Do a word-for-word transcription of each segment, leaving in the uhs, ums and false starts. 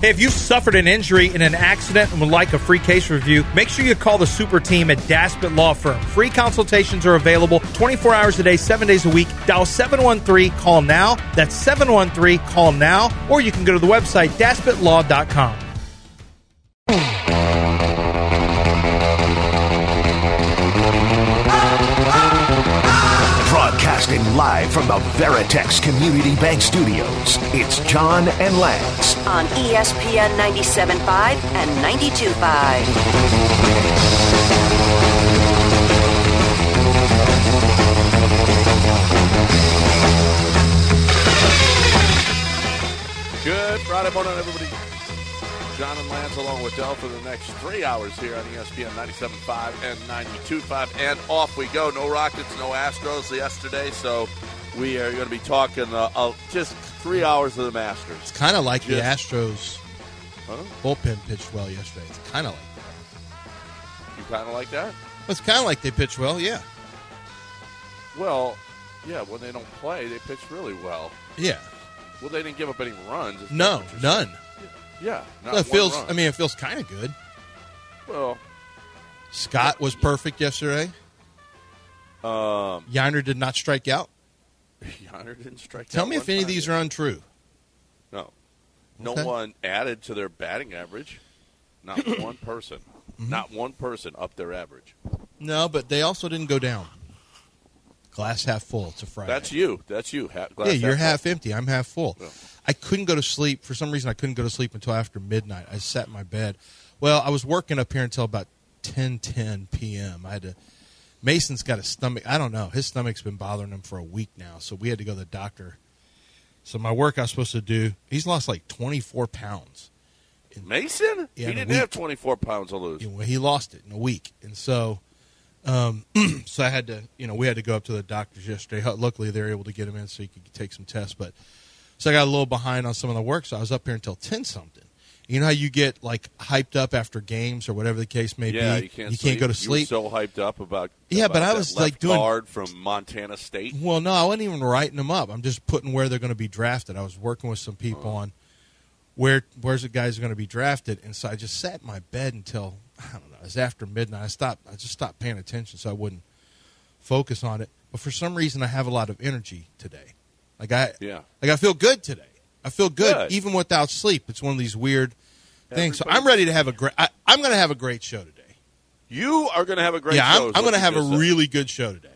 Hey, if you've suffered an injury in an accident and would like a free case review, make sure you call the super team at Daspit Law Firm. Free consultations are available twenty-four hours a day, seven days a week. Dial seven one three, call now. That's seven one three, call now. Or you can go to the website, daspit law dot com. Broadcasting live from the Veritex Community Bank Studios, it's John and Lance on E S P N ninety-seven point five and ninety-two point five. Good Friday morning, everybody. John and Lance along with Del for the next three hours here on E S P N ninety-seven point five and ninety-two point five. And off we go. No Rockets, no Astros yesterday, so we are going to be talking uh, uh, just three hours of the Masters. It's kind of like just, the Astros huh? bullpen pitched well yesterday. It's kind of like that. You kind of like that? It's kind of like they pitched well, yeah. Well, yeah, when they don't play, they pitch really well. Yeah. Well, they didn't give up any runs. No, none. Yeah. Not Well, it feels. run. I mean, it feels kind of good. Well, Scott was perfect yesterday. Um, Yiner did not strike out. Yiner didn't strike Tell out me if one any of time these yet. are untrue. No. No Okay. one added to their batting average. Not one person. Mm-hmm. Not one person up their average. No, but they also didn't go down. Glass half full. It's a Friday. That's you. That's you. Ha- glass yeah, you're half full. empty. I'm half full. Yeah. I couldn't go to sleep. For some reason, I couldn't go to sleep until after midnight. I sat in my bed. Well, I was working up here until about ten ten p.m. I had to. Mason's got a stomach. I don't know. His stomach's been bothering him for a week now, so we had to go to the doctor. So my work I was supposed to do, he's lost like twenty-four pounds. In, Mason? Yeah, he in a didn't week. have twenty-four pounds to lose. You know, he lost it in a week, and so, um, so I had to, you know, we had to go up to the doctors yesterday. Luckily, they were able to get him in so he could take some tests. But so I got a little behind on some of the work, so I was up here until ten something. You know how you get like hyped up after games or whatever the case may yeah, be. you can't. you sleep. can't go to sleep. You were so hyped up about. Yeah, about but I that was, left like, doing- guard from Montana State. Well, no, I wasn't even writing them up. I'm just putting where they're going to be drafted. I was working with some people Oh. on where where's the guys going to be drafted, and so I just sat in my bed until I don't know. It was after midnight. I stopped. I just stopped paying attention so I wouldn't focus on it. But for some reason, I have a lot of energy today. Like I, Yeah. like I feel good today. I feel good, Good. even without sleep. It's one of these weird things. So Everybody- I'm ready to have a great. I, I'm going to have a great show today. You are going to have a great yeah, show. I'm, is I'm what going to you have a just said. really good show today.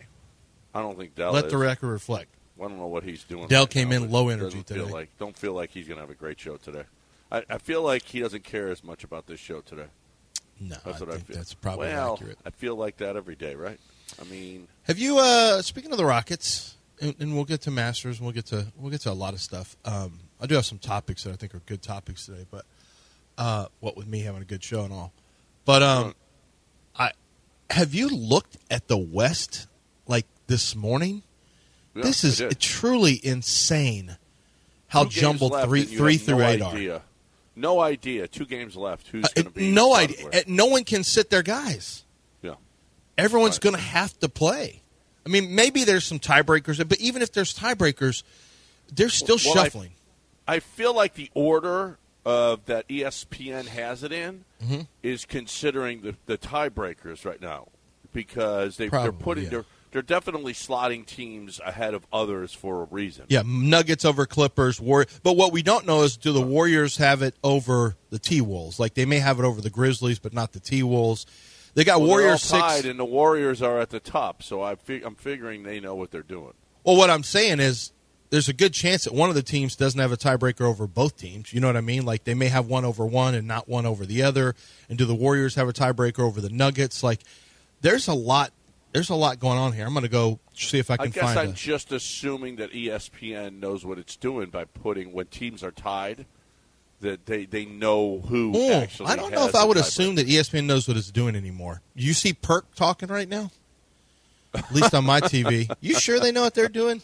I don't think Dell Let is. the record reflect. I don't know what he's doing. Dell right came now, in but low it energy doesn't feel today. Like, don't feel like he's going to have a great show today. I, I feel like he doesn't care as much about this show today. No, That's I what I think feel. that's probably well, accurate. I feel like that every day, right? I mean, Have you? Uh, speaking of the Rockets, and, and we'll get to Masters, and we'll get to we'll get to a lot of stuff. Um, I do have some topics that I think are good topics today, but uh, what with me having a good show and all. But um, I have you looked at the West like this morning? yeah, this I is did. truly insane. How Two games jumbled left three and you three have through no eight idea. are. No idea. Two games left. Who's Uh, going to be? no starting idea. where? Uh, No one can sit their guys. Yeah. Everyone's Right. going to have to play. I mean, maybe there's some tiebreakers, but even if there's tiebreakers, they're still Well, I- shuffling. I feel like the order of that E S P N has it in Mm-hmm. is considering the, the tiebreakers right now because they, Probably, they're putting yeah. they're they're definitely slotting teams ahead of others for a reason. Yeah, Nuggets over Clippers. War- but what we don't know is do the Warriors have it over the T-Wolves? Like, they may have it over the Grizzlies, but not the T-Wolves. They got Well, Warriors they're all six. tied, and the Warriors are at the top. So I fig- I'm figuring they know what they're doing. Well, what I'm saying is there's a good chance that one of the teams doesn't have a tiebreaker over both teams. You know what I mean? Like, they may have one over one and not one over the other. And do the Warriors have a tiebreaker over the Nuggets? Like, there's a lot. There's a lot going on here. I'm going to go see if I I can guess find I'm a, just assuming that E S P N knows what it's doing by putting when teams are tied that they, they know who Oh, actually I don't know has if I the would tiebreaker. assume that E S P N knows what it's doing anymore. You see Perk talking right now? At least on my T V. You sure they know what they're doing?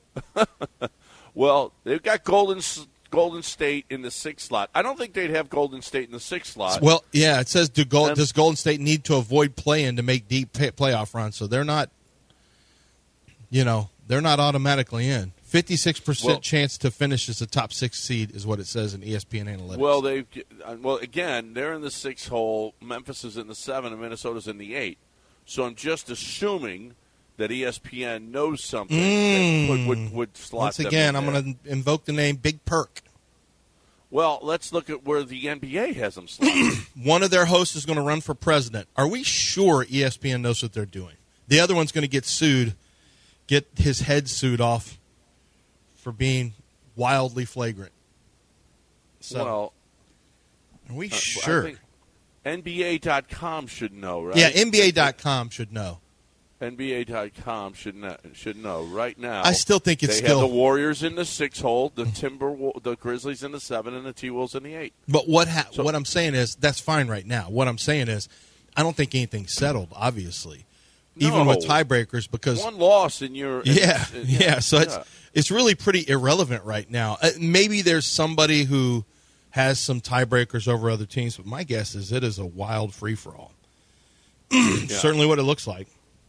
Well, they've got Golden S- Golden State in the sixth slot. I don't think they'd have Golden State in the sixth slot. Well, yeah, it says do Gold, And- does Golden State need to avoid play-in to make deep pay- playoff runs? So they're not, you know, they're not automatically in. fifty-six percent Well- chance to finish as a top six seed is what it says in E S P N Analytics. Well, they well again, they're in the six hole. Memphis is in the seven, and Minnesota's in the eight. So I'm just assuming that E S P N knows something Mm. that would, would, would slot Once them again, in I'm there. going to invoke the name Big Perk. Well, let's look at where the N B A has them slotted. One of their hosts is going to run for president. Are we sure E S P N knows what they're doing? The other one's going to get sued, get his head sued off for being wildly flagrant. So, well, are we uh, sure? I think N B A dot com should know, right? Yeah, N B A dot com should know. N B A dot com should know, should know right now. I still think it's they still- have the Warriors in the six hole, the Timber, the Grizzlies in the seven, and the T Wolves in the eight. But what ha- So- what I'm saying is that's fine right now. What I'm saying is I don't think anything's settled. Obviously, even with No. tiebreakers, because One loss in your yeah, in- yeah. So it's yeah. it's really pretty irrelevant right now. Uh, maybe there's somebody who has some tiebreakers over other teams, but my guess is it is a wild free for all. Certainly, what it looks like.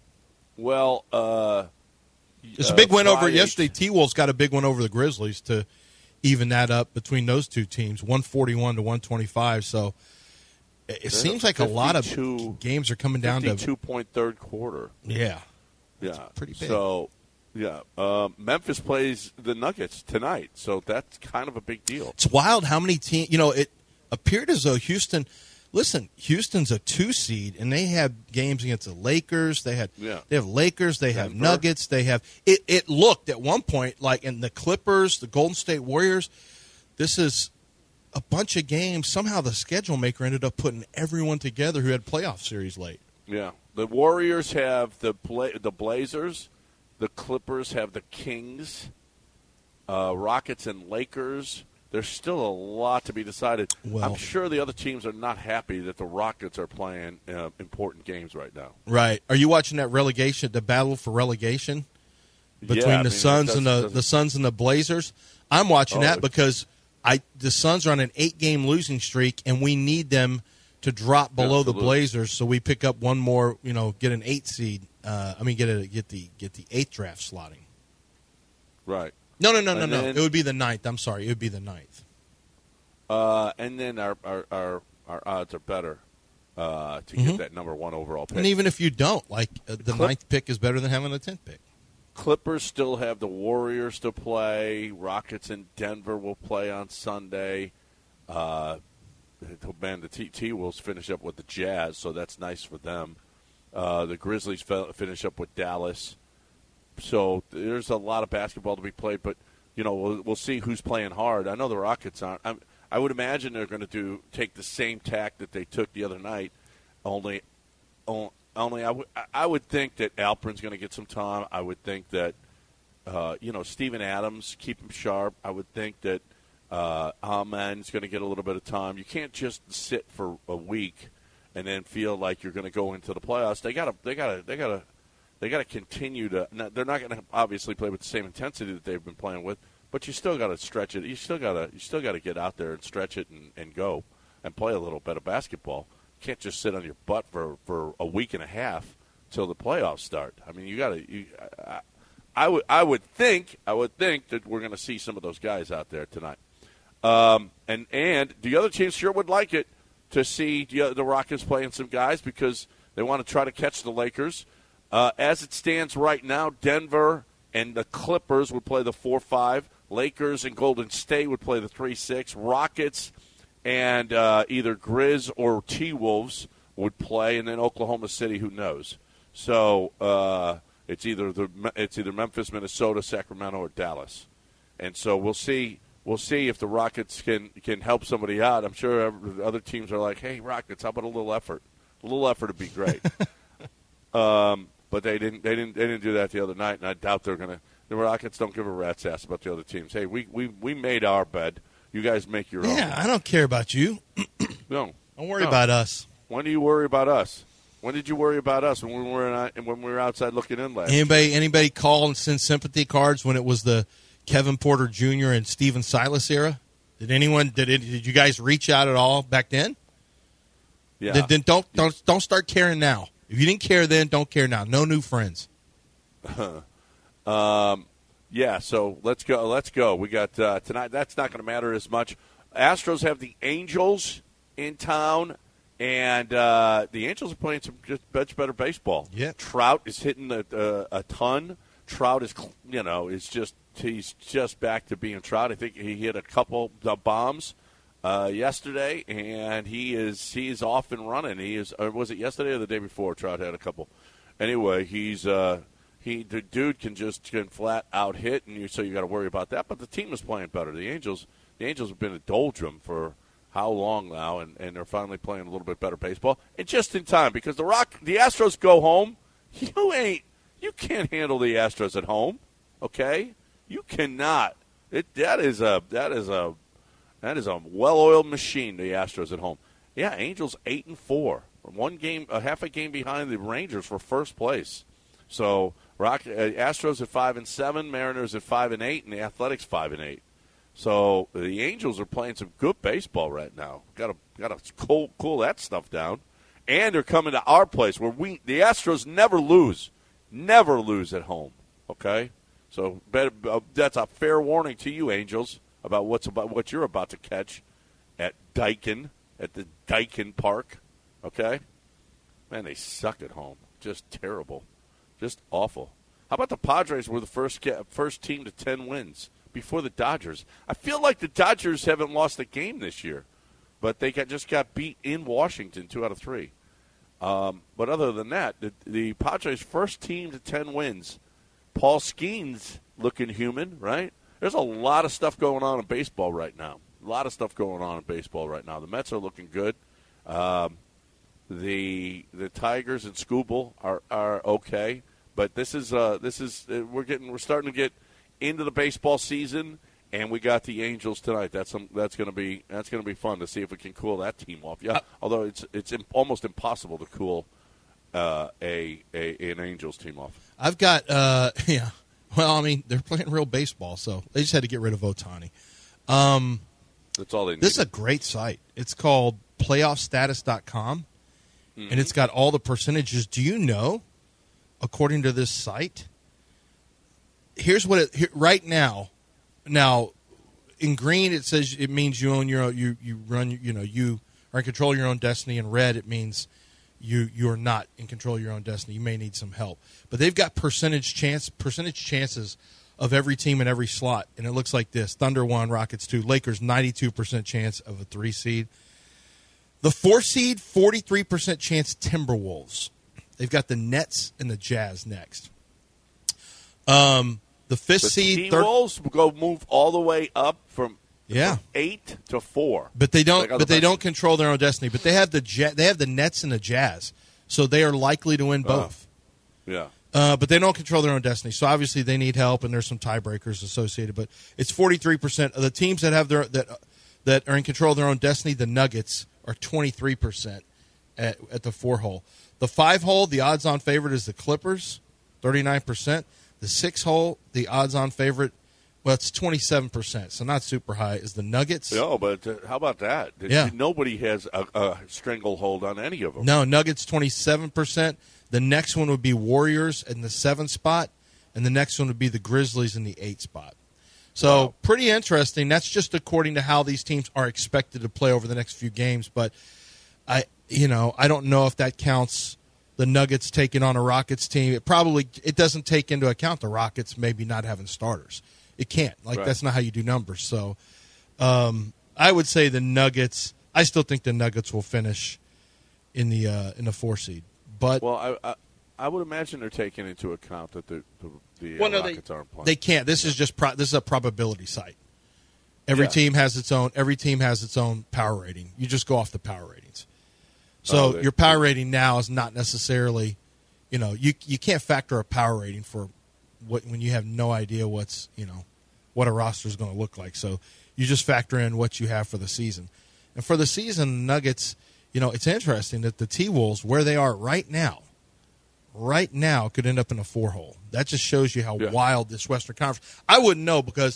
Well, uh, It's a uh, big win over Friday- yesterday. T Wolves got a big one over the Grizzlies to even that up between those two teams, one forty-one to one twenty-five. So it, it seems like a lot of fifty-two games are coming down to fifty-two point third quarter. yeah. Yeah, pretty big. So, yeah, uh, Memphis plays the Nuggets tonight, so that's kind of a big deal. It's wild how many teams. You know, it appeared as though Houston. Listen, Houston's a two seed, and they have games against the Lakers. They had Yeah. they have Lakers. They have Denver. Nuggets. They have it. It looked at one point like in the Clippers, the Golden State Warriors. This is a bunch of games. Somehow the schedule maker ended up putting everyone together who had playoff series late. Yeah, the Warriors have the Bla- the Blazers, the Clippers have the Kings, uh, Rockets and Lakers. There's still a lot to be decided. Well- I'm sure the other teams are not happy that the Rockets are playing uh, important games right now. Right? Are you watching that relegation, the battle for relegation between Yeah, I the mean, Suns it and the, doesn't- the Suns and the Blazers? I'm watching Oh, that it- because I the Suns are on an eight game losing streak, and we need them to drop below the Absolutely. Blazers so we pick up one more. You know, get an eight seed. Uh, I mean, get a get the get the eighth draft slotting. Right. No, no, no, no, And no. then- It would be the ninth. I'm sorry, it would be the ninth. Uh, and then our, our, our, our odds are better uh, to Mhm. get that number one overall pick. And even if you don't, like uh, the Clip- ninth pick is better than having a tenth pick. Clippers still have the Warriors to play. Rockets in Denver will play on Sunday. Uh, man, the T T Wolves finish up with the Jazz, so that's nice for them. Uh, the Grizzlies fe- finish up with Dallas. So there's a lot of basketball to be played, but you know we'll, we'll see who's playing hard. I know the Rockets aren't. I'm, I would imagine they're going to do take the same tack that they took the other night, only. only Only I, w- I would think that Alperin's going to get some time. I would think that, uh, you know, Steven Adams, keep him sharp. I would think that uh, Aman's going to get a little bit of time. You can't just sit for a week and then feel like you're going to go into the playoffs. They got to, they got to, they got to, they got to continue to. They're not going to obviously play with the same intensity that they've been playing with, but you still got to stretch it. You still got to, you still got to get out there and stretch it and, and go and play a little bit of basketball. Can't just sit on your butt for, for a week and a half till the playoffs start. I mean, you got to. You, I, I would I would think I would think that we're going to see some of those guys out there tonight. Um, and and the other teams sure would like it to see the, the Rockets playing some guys because they want to try to catch the Lakers. Uh, as it stands right now, Denver and the Clippers would play the four five. Lakers and Golden State would play the three six. Rockets and uh, either Grizz or T-Wolves would play, and then Oklahoma City, who knows? So uh, it's either the it's either Memphis, Minnesota, Sacramento, or Dallas, and so we'll see. We'll see if the Rockets can can help somebody out. I'm sure every, other teams are like, "Hey, Rockets, how about a little effort? A little effort would be great." um, but they didn't. They didn't. They didn't do that the other night, and I doubt they're gonna. The Rockets don't give a rat's ass about the other teams. Hey, we we, we made our bed. You guys make your own. Yeah, I don't care about you. No. Don't worry No. about us. When do you worry about us? When did you worry about us when we were not, when we were outside looking in last? Anybody anybody call and send sympathy cards when it was the Kevin Porter Junior and Steven Silas era? Did anyone did it, did you guys reach out at all back then? Yeah. Then, then don't don't don't start caring now. If you didn't care then, don't care now. No new friends. um, Yeah, so let's go. Let's go. We got uh, tonight. That's not going to matter as much. Astros have the Angels in town, and uh, the Angels are playing some just much better baseball. Yeah. Trout is hitting a, a, a ton. Trout is, you know, is just he's just back to being Trout. I think he hit a couple of bombs uh, yesterday, and he is he's off and running. He is. Or was it yesterday or the day before? Trout had a couple. Anyway, he's. Uh, He, the dude can just can flat out hit, and you, so you got to worry about that. But the team is playing better. The Angels, the Angels have been a doldrum for how long now, and, and they're finally playing a little bit better baseball, and just in time because the Rock, the Astros go home. You ain't, you can't handle the Astros at home, okay? You cannot. It that is a that is a that is a well-oiled machine. The Astros at home. Yeah, Angels eight and four, one game, a half a game behind the Rangers for first place. So. Rock, uh, Astros at five and seven, Mariners at five and eight, and the Athletics five and eight. So the Angels are playing some good baseball right now. Got to got to cool cool that stuff down, and they're coming to our place where we the Astros never lose, never lose at home. Okay, so better, uh, that's a fair warning to you, Angels, about what's about what you're about to catch at Daikin at the Daikin Park. Okay, man, they suck at home, just terrible. Just awful. How about the Padres were the first first team to ten wins before the Dodgers? I feel like the Dodgers haven't lost a game this year, but they got, just got beat in Washington two out of three. Um, but other than that, the, the Padres' first team to ten wins. Paul Skeens looking human, right? There's a lot of stuff going on in baseball right now. A lot of stuff going on in baseball right now. The Mets are looking good. Um, the the Tigers and Skubal are are okay. But this is uh, this is uh, we're getting we're starting to get into the baseball season, and we got the Angels tonight. That's some, that's going to be that's going to be fun to see if we can cool that team off. Yeah, uh, although it's it's imp- almost impossible to cool uh, a, a an Angels team off. I've got uh, yeah. Well, I mean they're playing real baseball, so they just had to get rid of Ohtani. Um, that's all they need. This is a great site. It's called playoff status dot com, mm-hmm. and it's got all the percentages. Do you know? According to this site, here's what it here, right now. Now, in green, it says it means you own your own, you you run you know you are in control of your own destiny. In red, it means you you are not in control of your own destiny. You may need some help. But they've got percentage chance percentage chances of every team in every slot, and it looks like this: Thunder one, Rockets two, Lakers ninety-two percent chance of a three seed. The four seed, forty-three percent chance Timberwolves. They've got the Nets and the Jazz next. Um, the fifth the seed, T-Wolves thir- go move all the way up from, yeah. from eight to four. But they don't. They but they don't control their own destiny. But they have the ja- they have the Nets and the Jazz, so they are likely to win both. Uh, yeah. Uh, but they don't control their own destiny. So obviously they need help, and there's some tiebreakers associated. But it's forty-three percent of the teams that have their that that are in control of their own destiny. The Nuggets are twenty-three percent at at the four hole. The five hole, the odds-on favorite is the Clippers, thirty-nine percent. The six hole, the odds-on favorite, well, it's twenty-seven percent, so not super high, is the Nuggets. No, but uh, how about that? Yeah. Nobody has a, a stranglehold on any of them. No, Nuggets twenty-seven percent. The next one would be Warriors in the seventh spot, and the next one would be the Grizzlies in the eighth spot. So wow. Pretty interesting. That's just according to how these teams are expected to play over the next few games, but I – You know, I don't know if that counts the Nuggets taking on a Rockets team. It probably it doesn't take into account the Rockets maybe not having starters. It can't. Like right. That's not how you do numbers. So um, I would say the Nuggets. I still think the Nuggets will finish in the uh, in the four seed. But well, I, I I would imagine they're taking into account that the the, the well, uh, no, Rockets they, aren't playing. They can't. This is just pro, this is a probability site. Every yeah. team has its own. Every team has its own power rating. You just go off the power ratings. So oh, they, your power rating now is not necessarily, you know, you you can't factor a power rating for what when you have no idea what's you know what a roster is going to look like. So you just factor in what you have for the season, and for the season, Nuggets, you know, it's interesting that the T-Wolves where they are right now, right now could end up in a four hole. That just shows you how yeah. wild this Western Conference. I wouldn't know because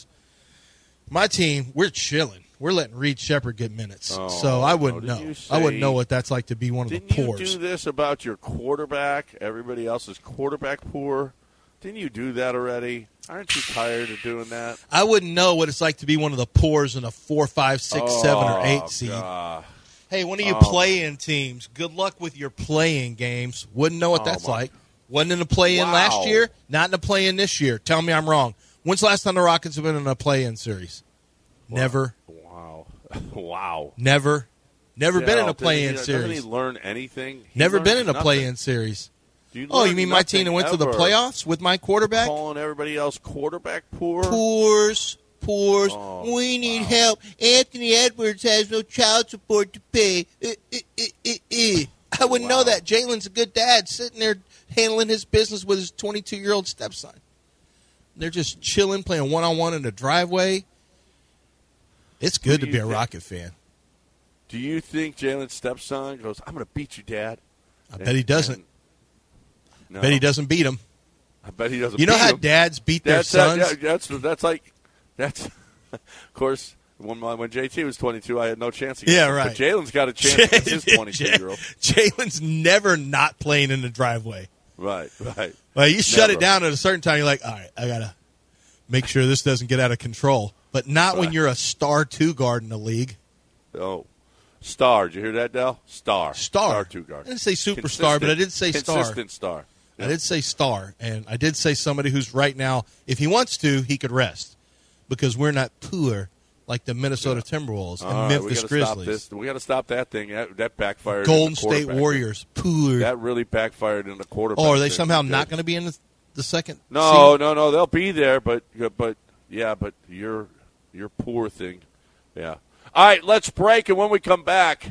my team, we're chilling. We're letting Reed Shepherd get minutes, oh, so I wouldn't no. know. Say, I wouldn't know what that's like to be one of didn't the poors. Didn't you do this about your quarterback? Everybody else is quarterback poor. Didn't you do that already? Aren't you tired of doing that? I wouldn't know what it's like to be one of the poors in a four, five, six, oh, seven, or eight seed. God. Hey, one of you Oh. play-in teams, good luck with your play-in games. Wouldn't know what Oh, that's my. like. Wasn't in a play-in Wow. last year, not in a play-in this year. Tell me I'm wrong. When's the last time the Rockets have been in a play-in series? Wow. Never. Wow. Wow. Never. Never been in Dale, a play-in doesn't he- Doesn't series. he learn anything? He Never been learns in a nothing. play-in series. You Oh, you learn mean my team that went to the ever. playoffs with my quarterback? Calling everybody else quarterback poor? Poors, poors. Oh, we need wow. help. Anthony Edwards has no child support to pay. Uh, uh, uh, uh, uh. I wouldn't Wow. know that. Jalen's a good dad, sitting there handling his business with his twenty-two-year-old stepson. They're just chilling, playing one-on-one in the driveway. It's good do to you be a think? Rocket fan. Do you think Jalen's stepson goes, I'm going to beat you, Dad? I bet he doesn't. No. Bet he doesn't beat him. I bet he doesn't You know beat how him. dads beat their That's, sons? uh, yeah, that's, that's like, that's, of course, when, my, when J T was twenty-two, I had no chance against Yeah, him. right. But Jalen's got a chance against his twenty-two-year-old. Jalen's never not playing in the driveway. Right, right. Well, you shut Never. it down at a certain time. You're like, all right, I got to make sure this doesn't get out of control. But not when Right. you're a star two guard in the league. Oh. Star. Did you hear that, Del? Star. Star. Star two guard. I didn't say superstar, but I did say star. Consistent star. I did say star. And I did say somebody who's right now, if he wants to, he could rest. Because we're not poor like the Minnesota Timberwolves and All right, Memphis we gotta stop Grizzlies. this. We got to stop that thing. That, that backfired. in Golden the State quarterback. Warriors, poor. That really backfired in the quarterback. Oh, are they thing. somehow It not did. going to be in the, the second No, seed? no, no. They'll be there, but but yeah, but your your poor thing. Yeah. All right, let's break, and when we come back,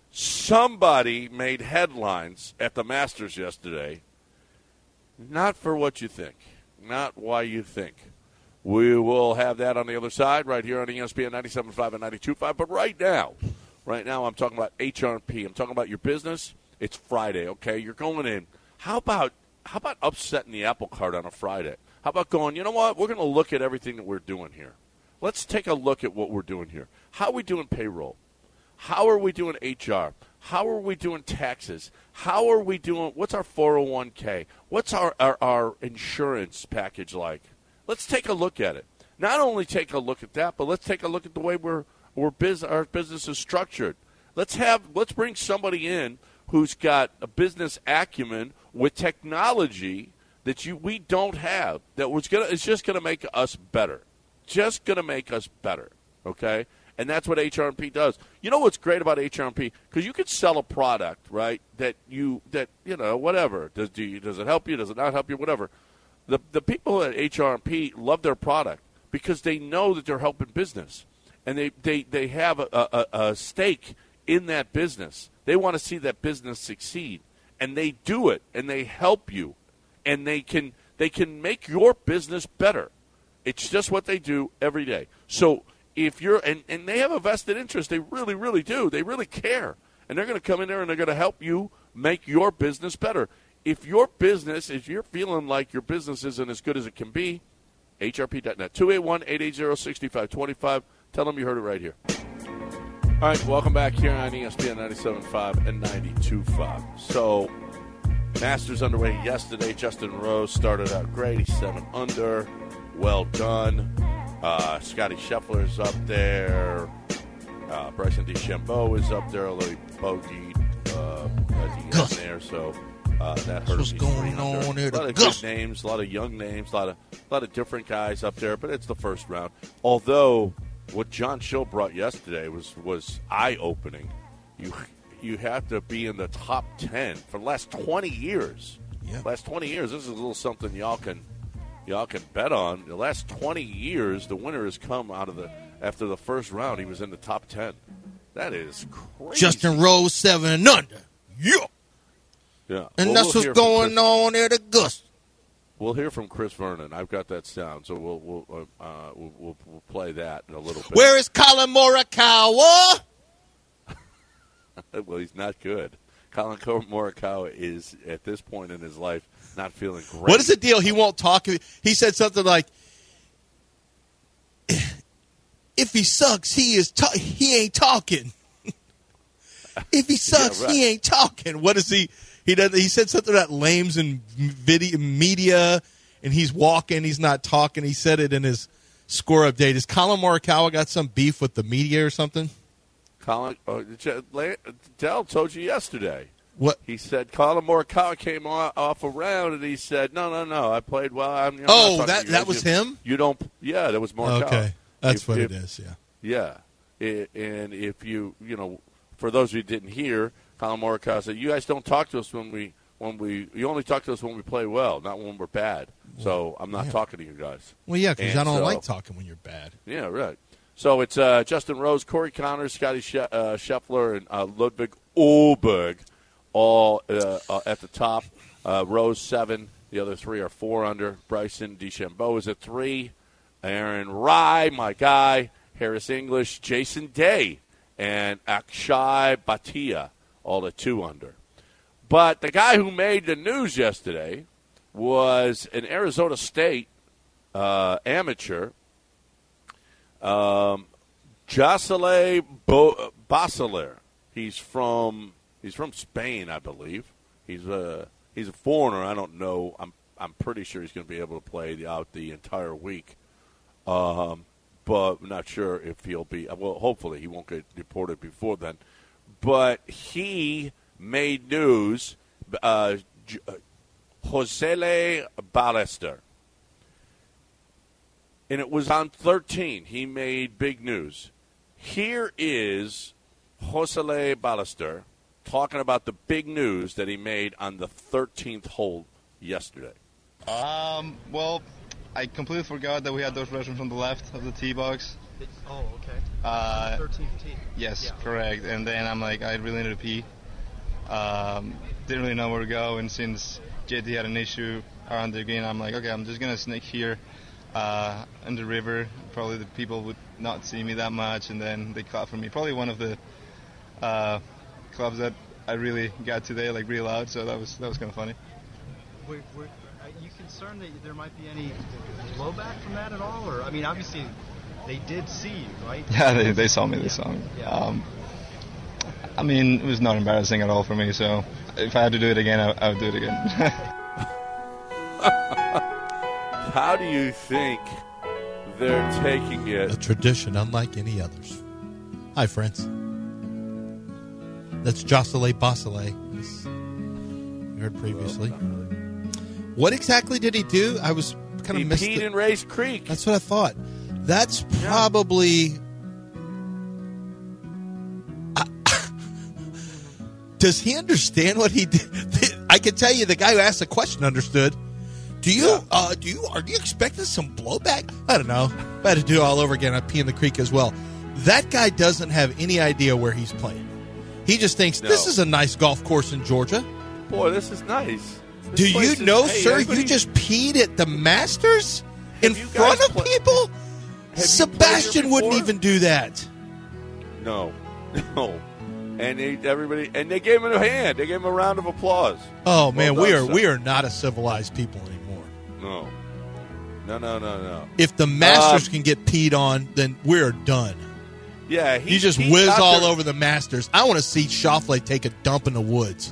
somebody made headlines at the Masters yesterday. Not for what you think, not why you think. We will have that on the other side right here on E S P N ninety-seven point five and ninety-two point five. But right now, right now I'm talking about H R P. I'm talking about your business. It's Friday, okay? You're going in. How about how about upsetting the apple cart on a Friday? How about going, you know what? We're going to look at everything that we're doing here. Let's take a look at what we're doing here. How are we doing payroll? How are we doing H R? How are we doing taxes? How are we doing, what's our four oh one k? What's our, our, our insurance package like? Let's take a look at it. Not only take a look at that, but let's take a look at the way we're, we're biz, our business is structured. Let's have let's bring somebody in who's got a business acumen with technology that you we don't have that was gonna it's just gonna make us better. Just gonna make us better. Okay? And that's what H R P does. You know what's great about H R P? Because you could sell a product, right? That you that you know whatever does do you, does it help you? Does it not help you? Whatever. The the people at H R P love their product because they know that they're helping business, and they they, they have a, a, a stake in that business. They want to see that business succeed, and they do it, and they help you, and they can they can make your business better. It's just what they do every day. So if you're and, and they have a vested interest, they really really do. They really care, and they're going to come in there and they're going to help you make your business better. If your business, if you're feeling like your business isn't as good as it can be, H R P dot net, two eight one, eight eight zero, six five two five. Tell them you heard it right here. All right, welcome back here on E S P N ninety-seven point five and ninety-two point five. So, Masters underway yesterday. Justin Rose started out great. He's seven under. Well done. Uh, Scotty Scheffler's up there. Uh, Bryson DeChambeau is up there, although he bogeyed uh, at the end there, so uh, that hurt What's him. going on there? A lot of Gus. good names, a lot of young names, a lot of a lot of different guys up there, but it's the first round. Although what John Schill brought yesterday was was eye opening. You you have to be in the top ten for the last twenty years. Yeah. Last twenty years, this is a little something y'all can y'all can bet on. The last twenty years, the winner has come out of the after the first round. He was in the top ten. That is crazy. Justin Rose, seven and under. Yeah. yeah, And Well, that's we'll hear what's from going Chris- on there to Gus. We'll hear from Chris Vernon. I've got that sound, so we'll we'll uh, uh, we'll, we'll, we'll play that in a little bit. Where is Colin Morikawa? Well, he's not good. Colin Morikawa is at this point in his life not feeling great. What is the deal? He won't talk. He said something like, "If he sucks, he is. Ta- he ain't talking. If he sucks, Yeah, right. he ain't talking." What is he? He does. He said something about lames and video media, and he's walking, he's not talking. He said it in his score update. Has Colin Morikawa got some beef with the media or something? Colin, uh, Dell told you yesterday. What? He said Colin Morikawa came off a round, and he said, no, no, no, I played well. I'm, I'm oh, that that was you, him? You don't – yeah, that was Morikawa. Okay, that's if, what if, it is, yeah. Yeah. It, and if you – you know, for those of you who didn't hear, Colin Morikawa said, you guys don't talk to us when we – when we you only talk to us when we play well, not when we're bad. So I'm not yeah. talking to you guys. Well, yeah, because I don't so, like talking when you're bad. Yeah, right. So it's uh, Justin Rose, Corey Connors, Scotty She- uh, Scheffler, and uh, Ludwig Åberg all uh, uh, at the top. Uh, Rose, seven. The other three are four under. Bryson DeChambeau is at three. Aaron Rai, my guy. Harris English, Jason Day, and Akshay Bhatia all at two under. But the guy who made the news yesterday was an Arizona State uh, amateur, um, Josele Bo- Basiler. He's from he's from Spain, I believe. He's a he's a foreigner. I don't know. I'm I'm pretty sure he's going to be able to play the, out the entire week, um, but I'm not sure if he'll be. Well, hopefully he won't get deported before then. But he made news. Uh, J- Josele Ballester. And it was on thirteen. He made big news. Here is Josele Ballester talking about the big news that he made on the thirteenth hole yesterday. Um, well, I completely forgot that we had those restrooms on the left of the tee box. Oh, okay. Uh, thirteenth tee. Yes, yeah. correct. And then I'm like, I really need to pee. Um, didn't really know where to go, and since J T had an issue around the green, I'm like, okay, I'm just gonna sneak here uh, in the river. Probably the people would not see me that much, and then they clap for me. Probably one of the uh, clubs that I really got today, like real loud. So that was that was kind of funny. Were, were, are you concerned that there might be any blowback from that at all? Or I mean, obviously they did see you, right? Yeah, they they saw me. They saw me. Yeah. Um, I mean, it was not embarrassing at all for me, so if I had to do it again, I, I would do it again. How do you think they're taking it? A tradition unlike any others. Hi, friends. That's Josele Basiler, as you heard previously. What exactly did he do? I was kind of he missed peed it. in Race Creek. That's what I thought. That's probably... Does he understand what he did? I can tell you, the guy who asked the question understood. Do you? Yeah. Uh, do you? Are you expecting some blowback? I don't know. If I had to do it all over again, I'd pee in the creek as well. That guy doesn't have any idea where he's playing. He just thinks no. This is a nice golf course in Georgia. Boy, this is nice. This do you is, know, hey, sir? everybody... You just peed at the Masters in front of play... people. Sebastian wouldn't even do that. No, no. And they, everybody, and they gave him a hand. They gave him a round of applause. Oh man, well we are son. we are not a civilized people anymore. No, no, no, no, no. If the Masters um, can get peed on, then we're done. Yeah, he, you just he whiz all there. over the Masters. I want to see Schauffele take a dump in the woods.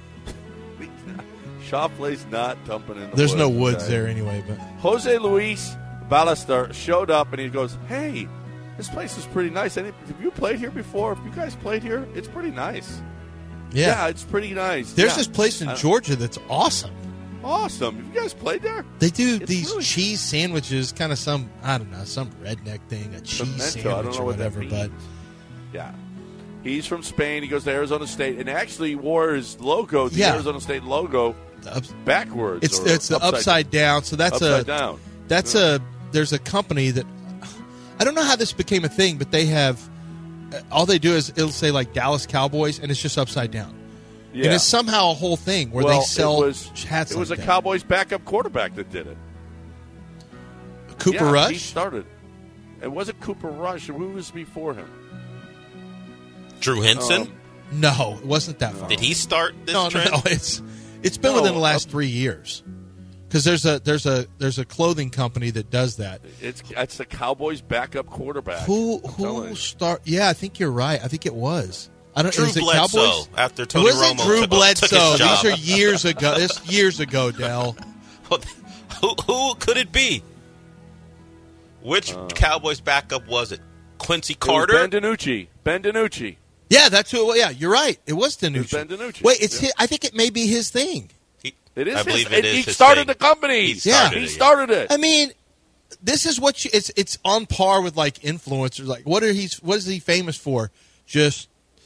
Schauffele's not dumping in the There's woods. There's no woods okay. there anyway. But Jose Luis Ballester showed up and he goes, "Hey, this place is pretty nice. Any, have you played here before? Have you guys played here? It's pretty nice. Yeah, yeah it's pretty nice. There's yeah. this place in Georgia that's awesome. Awesome. Have you guys played there? They do it's these really cheese sandwiches, kind of some, I don't know, some redneck thing, a cheese Pimento, sandwich I don't know or what whatever. That but yeah, he's from Spain. He goes to Arizona State and actually wore his logo, the yeah. Arizona State logo, up, backwards. It's or it's the upside, upside down. So that's upside a down. That's yeah. a there's a company that I don't know how this became a thing, but they have all they do is it'll say like Dallas Cowboys, and it's just upside down. Yeah. And it's somehow a whole thing where well, they sell it was, hats. It was like a that. Cowboys backup quarterback that did it. Cooper yeah, Rush? He started. It wasn't Cooper Rush. Who was before him? Drew Henson? Um, no, it wasn't that far. Did he start this no, trend? No, no, it's it's been no, within the last uh, three years. Because there's a there's a there's a clothing company that does that. It's it's the Cowboys backup quarterback. Who who start? Yeah, I think you're right. I think it was. I don't. Drew is it Bledsoe Cowboys? after Tony it wasn't Romo Drew took, Bledsoe. took his job. These are years ago. This years ago, Dell. Who who could it be? Which uh, Cowboys backup was it? Quincy Carter? It was Ben DiNucci. Ben DiNucci. Yeah, that's who. Yeah, you're right. It was DiNucci. It was Ben DiNucci. Wait, it's yeah. his, I think it may be his thing. He, it is. I his, believe it is He his started thing. the company. He started yeah, it, he started yeah. it. I mean, this is what you, it's. It's on par with like influencers. Like, what are he? What is he famous for? Just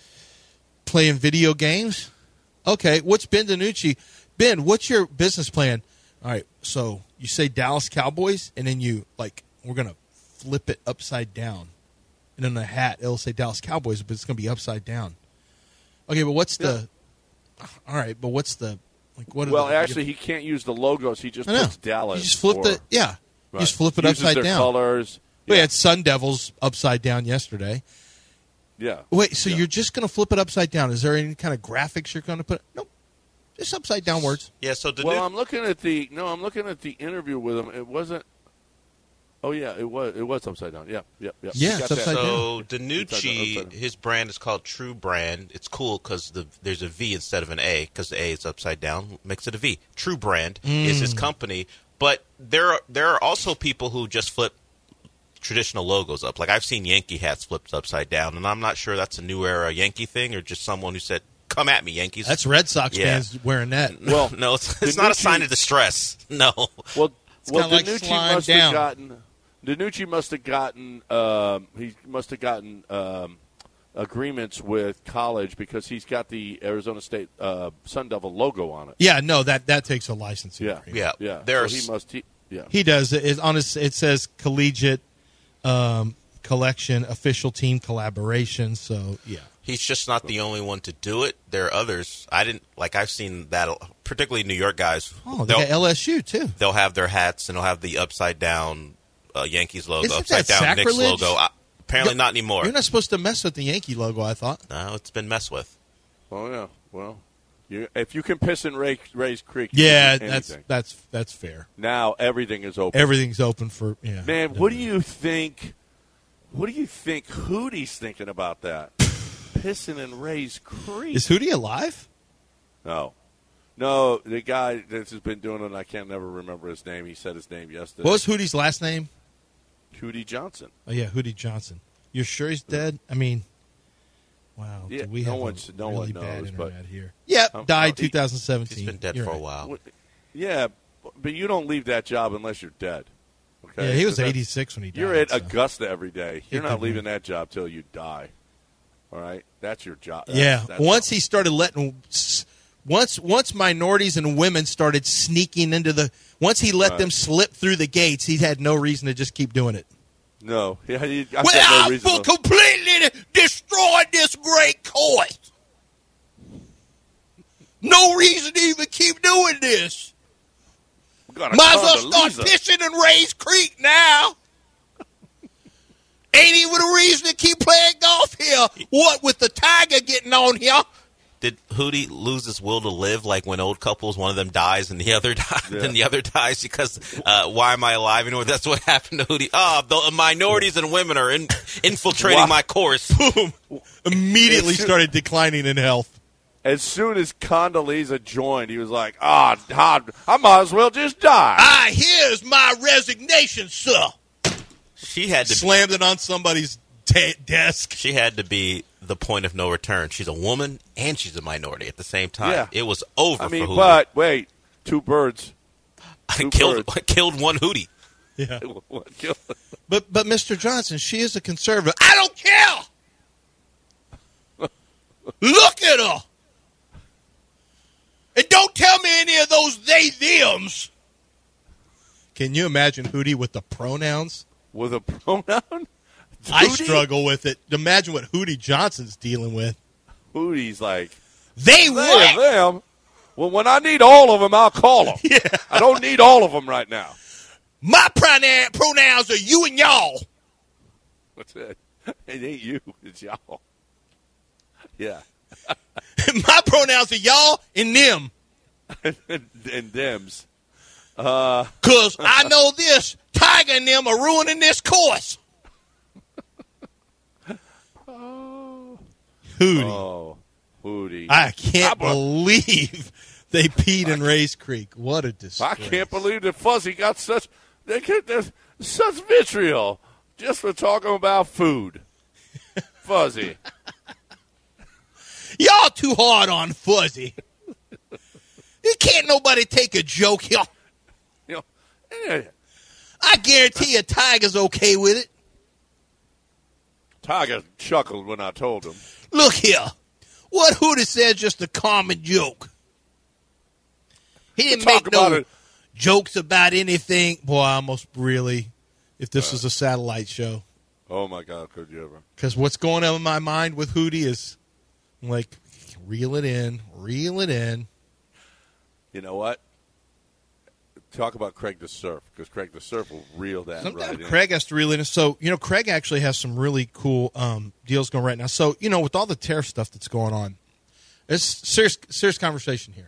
playing video games. Okay, what's Ben DiNucci? Ben, what's your business plan? All right, so you say Dallas Cowboys, and then you like we're gonna flip it upside down, and on the hat it'll say Dallas Cowboys, but it's gonna be upside down. Okay, but what's the? Yeah. All right, but what's the? Like what? Well, the, actually, he can't use the logos. He just puts Dallas. You just flip or, the yeah. Right. You just flip it Uses upside their down. Colors. We Yeah. had Sun Devils upside down yesterday. Yeah. Wait, so yeah. you're just going to flip it upside down? Is there any kind of graphics you're going to put? Nope, just upside down words. Yeah. So the well, new- I'm looking at the no. I'm looking at the interview with him. It wasn't. Oh yeah, it was. It was upside down. Yeah, yeah, yeah. Yeah, it's upside down. So Upside down, DiNucci, upside down. his brand is called True Brand. It's cool because the, there's a V instead of an A because the A is upside down, makes it a V. True Brand Mm. is his company, but there are, there are also people who just flip traditional logos up. Like I've seen Yankee hats flipped upside down, and I'm not sure that's a new era Yankee thing or just someone who said, "Come at me, Yankees." That's Red Sox Yeah. fans wearing that. Well, no, it's, it's not a sign of distress. No. Well, It's well, kinda like DiNucci slime must down. have gotten. DiNucci must have gotten. Um, he must have gotten um, agreements with college because he's got the Arizona State uh, Sun Devil logo on it. Yeah, no, that that takes a licensing. Yeah, agreement. Yeah. yeah. There's so he must. He, yeah. He does. It on his, it says collegiate um, collection, official team collaboration. So yeah, He's just not the only one to do it. There are others. I didn't like. I've seen that, particularly New York guys. oh, they they'll, got L S U too. they'll have their hats and they'll have the upside down uh, Yankees logo, Isn't upside that down Knicks sacrilege? logo. Uh, apparently You're- not anymore. You're not supposed to mess with the Yankee logo. I thought. No, it's been messed with. Oh yeah. Well, you, if you can piss in Ray, Ray's Creek, you Yeah, can do that's anything. that's that's fair. Now everything is open. Everything's open for yeah. Man, what do you think? What do you think Hootie's thinking about that? Pissing in Ray's Creek. Is Hootie alive? No. No, the guy that has been doing it, I can't never remember his name. He said his name yesterday. What was Hootie's last name? Hootie Johnson. Oh yeah, Hootie Johnson. You're sure he's dead? I mean, wow. Yeah, do we no have one's- a no really one bad knows, but- internet here? Yep, Um, died uh, he- twenty seventeen. He's been dead You're for a right. while. What- Yeah, but you don't leave that job unless you're dead. Okay? Yeah, he was 'Cause that's- eighty-six when he died. You're at so. Augusta every day. You're Yeah, not good leaving man. that job till you die. All right? That's your job. That's, Yeah, that's once all. he started letting, once once minorities and women started sneaking into the, once he let Right. them slip through the gates, he had no reason to just keep doing it. No. Yeah, he, I've Well, got no I reason will to- completely destroy this great course. No reason to even keep doing this. We got a Might as well start Condoleezza. fishing in Ray's Creek now. Ain't even a reason to keep playing golf here. What with the tiger getting on here? Did Hootie lose his will to live? Like when old couples, one of them dies and the other dies, Yeah. then the other dies because uh, why am I alive? You know that's what happened to Hootie. Oh, the minorities and women are in, infiltrating Wow. my course. Boom. Immediately It's- started declining in health. As soon as Condoleezza joined, he was like, ah, oh, I might as well just die. Ah, here's my resignation, sir. She had to. Slammed it on somebody's de- desk. She had to be the point of no return. She's a woman and she's a minority at the same time. Yeah. It was over I mean, for Hootie. but wait, two birds. I two killed birds. killed one Hootie. Yeah. But but Mister Johnson, she is a conservative. I don't care. Look at her. And don't tell me any of those they thems. Can you imagine Hootie with the pronouns? With a pronoun? I Hootie? struggle with it. Imagine what Hootie Johnson's dealing with. Hootie's like, They they what? and them. Well, when I need all of them, I'll call them. Yeah. I don't need all of them right now. My pronoun- pronouns are you and y'all. What's it? It ain't you. It's y'all. Yeah. My pronouns are y'all and them. and, and thems. Uh, Because I know this. Tiger and them are ruining this course. Hootie. oh, Hootie. I can't I- believe They peed in Race Creek. What a disgrace. I can't believe that Fuzzy got such they get there's such vitriol just for talking about food. Fuzzy. Y'all too hard on Fuzzy. You can't nobody take a joke here. You know, eh, I guarantee you Tiger's okay with it. Tiger chuckled when I told him. Look here. What Hootie said just a common joke. He didn't Talk make no about it. jokes about anything. Boy, I almost really, if this was a satellite show. Oh, my God, could you ever? Because what's going on in my mind with Hootie is, I'm like, reel it in, reel it in. You know what? Talk about Craig the Surf, because Craig the Surf will reel that Sometimes right in. Craig has to reel it in. So, you know, Craig actually has some really cool um, deals going right now. So, you know, with all the tariff stuff that's going on, it's serious, serious conversation here.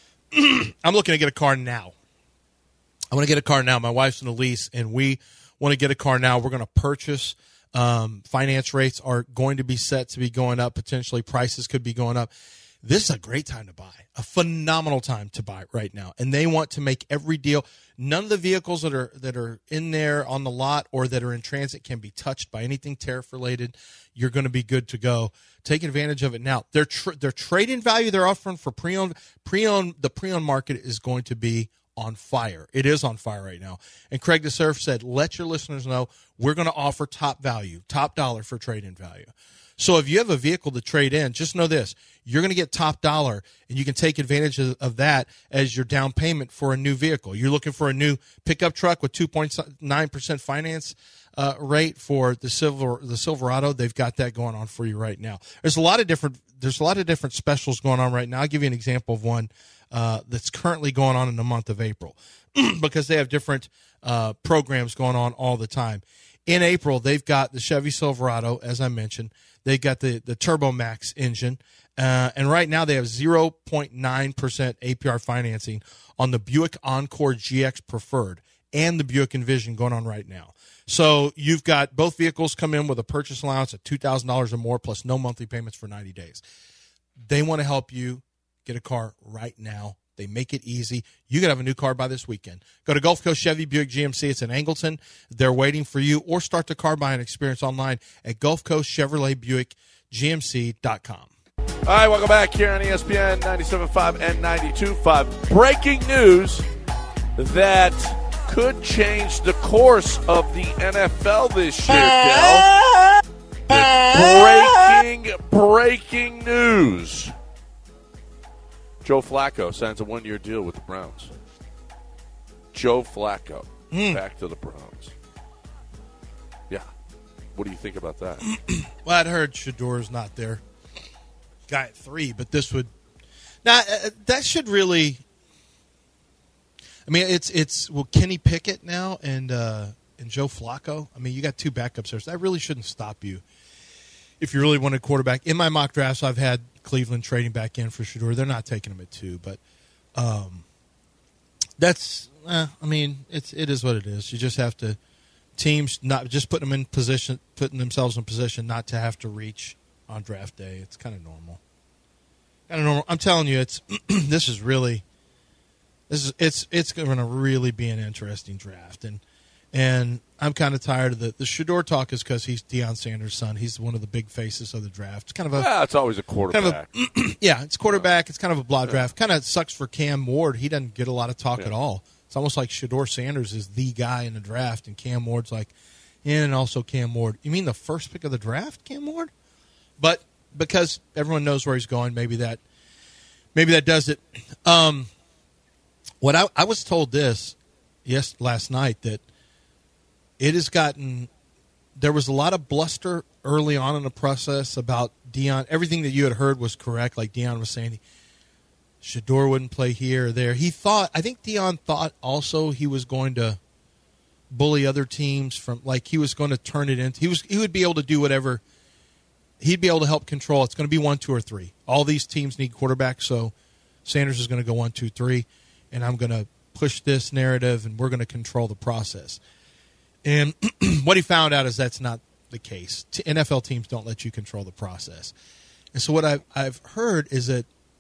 I'm looking to get a car now. I want to get a car now. My wife's in a lease, and we want to get a car now. We're going to purchase. Um, finance rates are going to be set to be going up. Potentially, prices could be going up. This is a great time to buy, a phenomenal time to buy right now. And they want to make every deal. None of the vehicles that are that are in there on the lot or that are in transit can be touched by anything tariff related. You're going to be good to go. Take advantage of it now. Their tr- their trade-in value they're offering for pre-owned pre-owned the pre-owned market is going to be on fire. It is on fire right now. And Craig the Surf said, let your listeners know we're going to offer top value, top dollar for trade-in value. So if you have a vehicle to trade in, just know this. You're going to get top dollar, and you can take advantage of, of that as your down payment for a new vehicle. You're looking for a new pickup truck with two point nine percent finance uh, rate for the Silver, the Silverado. They've got that going on for you right now. There's a lot of different there's a lot of different specials going on right now. I'll give you an example of one uh, that's currently going on in the month of April because they have different uh, programs going on all the time. In April, they've got the Chevy Silverado, as I mentioned. They've got the, the Turbo Max engine. Uh, and right now they have zero point nine percent A P R financing on the Buick Encore G X Preferred and the Buick Envision going on right now. So you've got both vehicles come in with a purchase allowance of two thousand dollars or more plus no monthly payments for ninety days. They want to help you get a car right now. They make it easy. You could have a new car by this weekend. Go to Gulf Coast Chevy Buick G M C. It's in Angleton. They're waiting for you. Or start the car buying experience online at Gulf Coast Chevrolet Buick G M C dot com. All right, welcome back here on E S P N ninety-seven point five and ninety-two point five. Breaking news that could change the course of the N F L this year, Del. Breaking, breaking news. Joe Flacco signs a one-year deal with the Browns. Joe Flacco, Mm. back to the Browns. Yeah. What do you think about that? Well, I'd heard Shador's not there. Guy at three, but this would now uh, that should really. I mean, it's it's well Kenny Pickett now and uh, and Joe Flacco. I mean, you got two backups there, so that really shouldn't stop you if you really want a quarterback. In my mock drafts, I've had Cleveland trading back in for Shador. They're not taking him at two, but um, that's. Eh, I mean, it's it is what it is. You just have to teams not just putting them in position, putting themselves in position not to have to reach on draft day. It's kind of normal. Kind of normal. I'm telling you, it's this is really this is it's it's going to really be an interesting draft, and and I'm kind of tired of the the Shador talk is because he's Deion Sanders' son. He's one of the big faces of the draft. It's kind of a yeah, it's always a quarterback. Kind of a, yeah, it's quarterback. It's kind of a blah draft. Kind of sucks for Cam Ward. He doesn't get a lot of talk Yeah. at all. It's almost like Shador Sanders is the guy in the draft, and Cam Ward's like, and also Cam Ward. You mean the first pick of the draft, Cam Ward? But because everyone knows where he's going, maybe that maybe that does it. Um, what I, I was told this yes last night that it has gotten there was a lot of bluster early on in the process about Deion. Everything that you had heard was correct, like Deion was saying. He, Shador wouldn't play here or there. He thought, I think Deion thought also he was going to bully other teams from, like he was going to turn it into, he was he would be able to do whatever. He'd be able to help control. It's going to be one, two, or three. All these teams need quarterbacks, so Sanders is going to go one, two, three, and I'm going to push this narrative, and we're going to control the process. And what he found out is that's not the case. N F L teams don't let you control the process. And so what I've, I've heard is that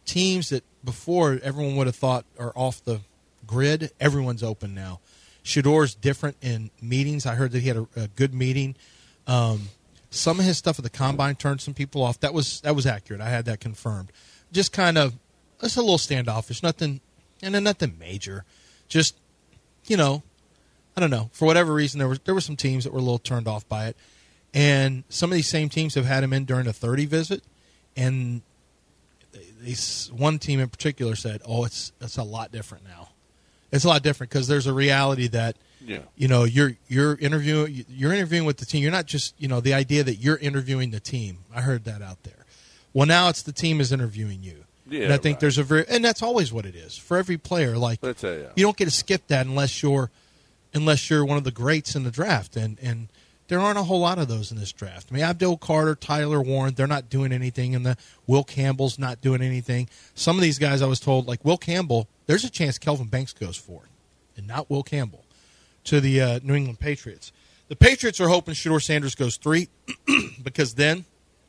teams that before everyone would have thought are off the grid, everyone's open now. Shedor's different in meetings. I heard that he had a, a good meeting. Um, some of his stuff at the combine turned some people off. That was that was accurate. I had that confirmed. Just kind of, it's a little standoffish. Nothing, and then nothing major. Just, you know, I don't know. For whatever reason, there was there were some teams that were a little turned off by it, and some of these same teams have had him in during a thirty visit, and they, they, one team in particular said, "Oh, it's it's a lot different now. It's a lot different because there's a reality that." Yeah. You know, you're you're interviewing you're interviewing with the team. You're not just, you know, the idea that you're interviewing the team. I heard that out there. Well, now it's the team is interviewing you. Yeah, and I think right. there's a very and that's always what it is for every player. Like Let's say, yeah. you don't get to skip that unless you're unless you're one of the greats in the draft, and and there aren't a whole lot of those in this draft. I mean, Abdul Carter, Tyler Warren, they're not doing anything, and the Will Campbell's not doing anything. Some of these guys, I was told, like Will Campbell, there's a chance Kelvin Banks goes for it, and not Will Campbell. To the uh, New England Patriots. The Patriots are hoping Shedeur Sanders goes three because then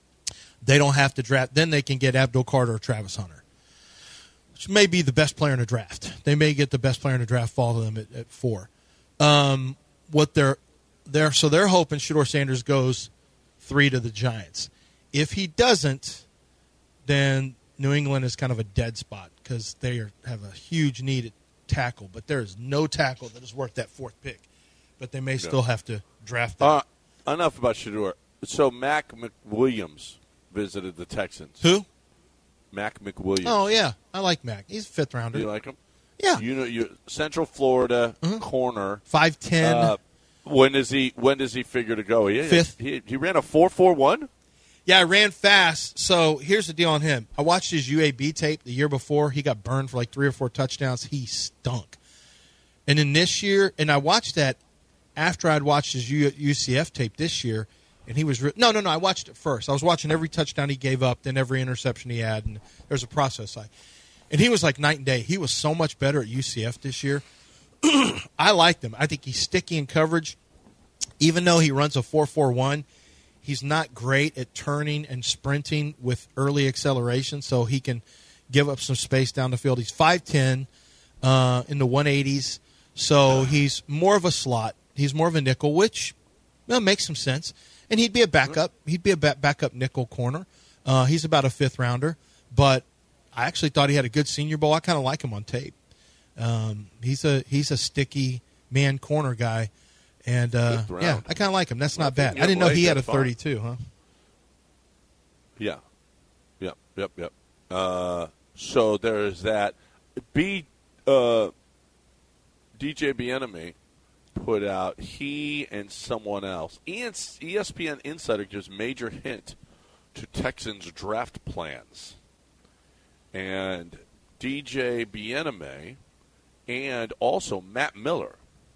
they don't have to draft. Then they can get Abdul Carter or Travis Hunter, which may be the best player in the draft. They may get the best player in the draft, fall to them at, at four. Um, what they're, they're so they're hoping Shedeur Sanders goes three to the Giants. If he doesn't, then New England is kind of a dead spot because they are, have a huge need at tackle, but there is no tackle that is worth that fourth pick. But they may Yeah. still have to draft that. Uh, enough about Shedeur. So Mac McWilliams visited the Texans. Who? Mac McWilliams. Oh yeah, I like Mac. He's a fifth rounder. Do you like him? Yeah. You know, you Central Florida Mhm. corner. five ten. Uh, when does he? When does he figure to go? He, Fifth. He, he ran a four four one. Yeah, I ran fast. So here's the deal on him. I watched his U A B tape the year before. He got burned for like three or four touchdowns. He stunk. And then this year, and I watched that after I'd watched his U- UCF tape this year, and he was re- no, no, no. I watched it first. I was watching every touchdown he gave up, then every interception he had, and there's a process. I, and he was like night and day. He was so much better at U C F this year. I liked him. I think he's sticky in coverage, even though he runs a four four one. He's not great at turning and sprinting with early acceleration, so he can give up some space down the field. He's five ten uh, in the one eighties, so he's more of a slot. He's more of a nickel, which well, makes some sense. And he'd be a backup. He'd be a ba- backup nickel corner. Uh, he's about a fifth rounder, but I actually thought he had a good Senior Bowl. I kind of like him on tape. Um, he's a he's a sticky man corner guy. And, uh, yeah, I kind of like him. That's not bad. I didn't know he had a thirty-two, huh? Yeah. Yep, yep, yep. Uh, so there's that. B, uh, D J Bieniemy put out he and someone else. E S P N Insider gives major hint to Texans draft plans. And D J Bieniemy and also Matt Miller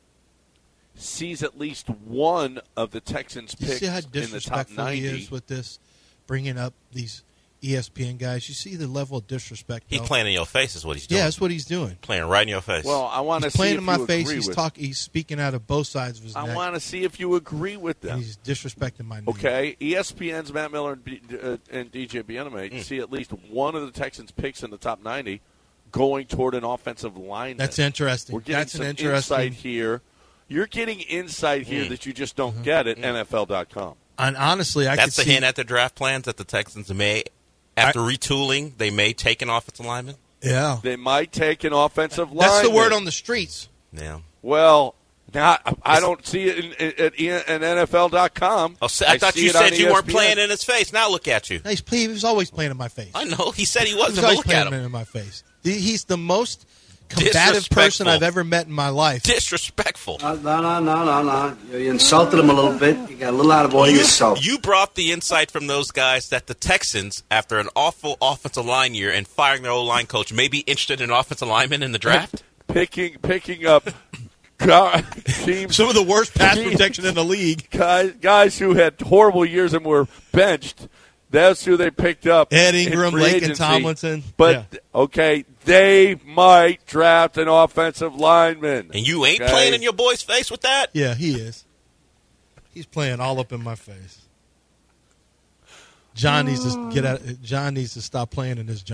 sees at least one of the Texans' You picks see how in the top disrespectful he ninety. is with this, bringing up these E S P N guys. You see the level of disrespect. He's though? playing in your face is what he's doing. Yeah, that's what he's doing. Playing right in your face. Well, I want to He's see playing if in my you face. agree He's with. talking. He's speaking out of both sides of his I neck. want to see if you agree with them. And he's disrespecting my name. Okay, E S P N's Matt Miller and, B, uh, and D J Bieniemy Mm. see at least one of the Texans' picks in the top ninety going toward an offensive lineman. That's interesting. We're getting That's some an interesting. insight here. You're getting insight here Mm. that you just don't Mm-hmm. get at N F L dot com. And honestly, I That's could the see. hint at the draft plans that the Texans may, after retooling, they may take an offensive lineman. Yeah, They might take an offensive lineman. that's the word on the streets. Yeah. Well, not, I don't see it in, in, at, in N F L dot com. Oh, so I, thought see you it on said you weren't E S P N. playing in his face. Now look at you. He's, he was always playing in my face. I know. He said he He was wasn't. But always look at playing him. in my face. He- He's the most combative person Disrespectful. I've ever met in my life. Disrespectful. No, no, no, no, no. You insulted him a little bit. You got a little out of order You, yourself. you brought the insight from those guys that the Texans, after an awful offensive line year and firing their O-line coach, may be interested in an offensive lineman in the draft? Picking, picking up guy- teams, Some of the worst pass teams- protection in the league. guys, guys who had horrible years and were benched. That's who they picked up. Ed in Ingram, free Laken agency. Tomlinson. But, Yeah. okay, they might draft an offensive lineman. And you ain't Okay? playing in your boy's face with that? Yeah, he is. He's playing all up in my face. John needs to get out. John needs to stop playing in this. John.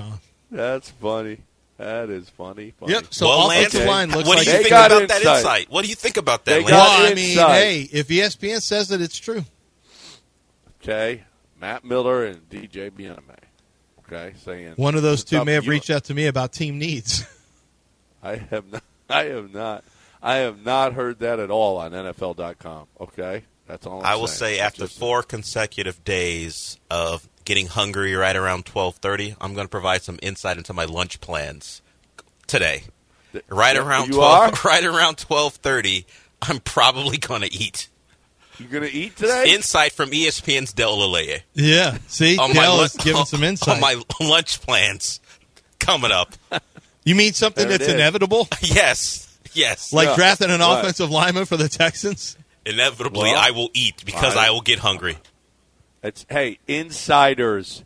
That's funny. That is funny. funny. Yep. So well, offensive Lance, line looks what like do you They think got about that insight. insight? What do you think about that, They Lance? got Well, I mean, insight. hey, if E S P N says that, it's true. Okay, Matt Miller and D J Bianame. Okay, saying One of those two may have You- reached out to me about team needs. I have not. I have not. I have not heard that at all on N F L dot com. Okay, that's all. I'm I will saying. say after Just- four consecutive days of getting hungry right around twelve thirty, I'm going to provide some insight into my lunch plans today. Right Yeah, around you twelve, are? right around twelve thirty, I'm probably going to eat. You gonna eat today? Insight from E S P N's Del Lillet. Yeah. See, On my Dell lun- is giving some insight. on my lunch plans coming up. You mean something There it that's is. inevitable? Yes, yes. Like Yeah. drafting an Right. offensive lineman for the Texans? Inevitably, Well, I will eat because I- I will get hungry. It's hey, insiders,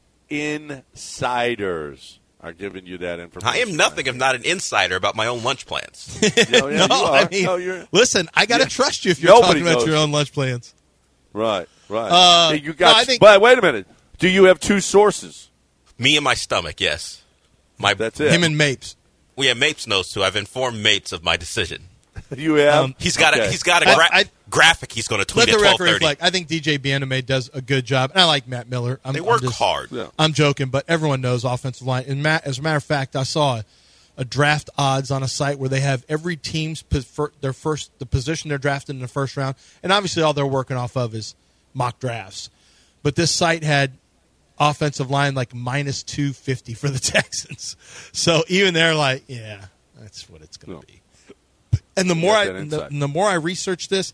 insiders are giving you that information. I am nothing if not an insider about my own lunch plans. No, yeah, no, you are. I mean, No, you're listen, I got to Yeah. trust you if you're Nobody talking about knows. your own lunch plans. right, right. Uh, Hey, you got. no, I think- but wait a minute. Do you have two sources? Me and my stomach, yes. My That's it. Him and Mapes. we have Mapes knows too. I've informed Mapes of my decision. You have. Um, He's got Okay. a he's got a I- gra- I- graphic he's going to tweet Let at the twelve record thirty. reflect. I think D J Bianame does a good job, and I like Matt Miller. I'm, They I'm work just- hard. Yeah. I'm joking, but everyone knows offensive line. And Matt, as a matter of fact, I saw a, a draft odds on a site where they have every team's pos- fir- their first the position they're drafted in the first round, and obviously all they're working off of is mock drafts. But this site had offensive line like minus two fifty for the Texans, so even they're like, yeah, that's what it's going to be. And the more I got that the, insight. the more I research this,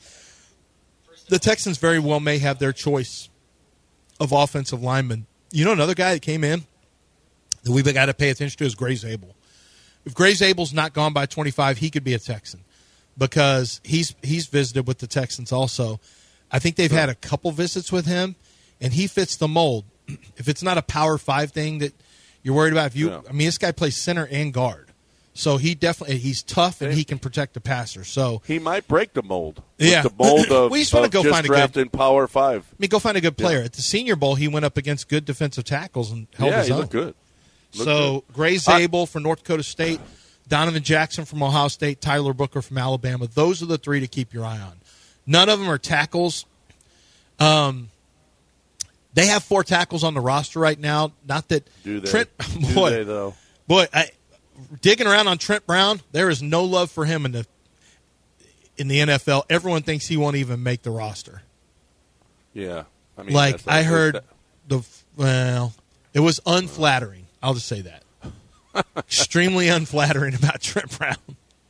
the Texans very well may have their choice of offensive linemen. You know, another guy that came in that we've got to pay attention to is Gray Zabel. If Gray Zabel's not gone by twenty-five, he could be a Texan because he's he's visited with the Texans also. I think they've had a couple visits with him, and he fits the mold. If it's not a Power Five thing that you're worried about, if you, Yeah. I mean, this guy plays center and guard, so he definitely he's tough and he can protect the passer. So He might break the mold. With Yeah. the mold of, We just wanna of go just find a good- drafting Power Five. I mean, go find a good player. At the Senior Bowl, he went up against good defensive tackles and held Yeah, his he own. looked good. Looked So good. Gray Zabel from North Dakota State, Donovan Jackson from Ohio State, Tyler Booker from Alabama. Those are the three to keep your eye on. None of them are tackles. Um, they have four tackles on the roster right now. Not that Do they? Trent, Do boy, they, though? boy, I, digging around on Trent Brown, there is no love for him in the in the N F L. Everyone thinks he won't even make the roster. Yeah. I mean, Like that's I like- heard the well, it was unflattering. I'll just say that. Extremely unflattering about Trent Brown.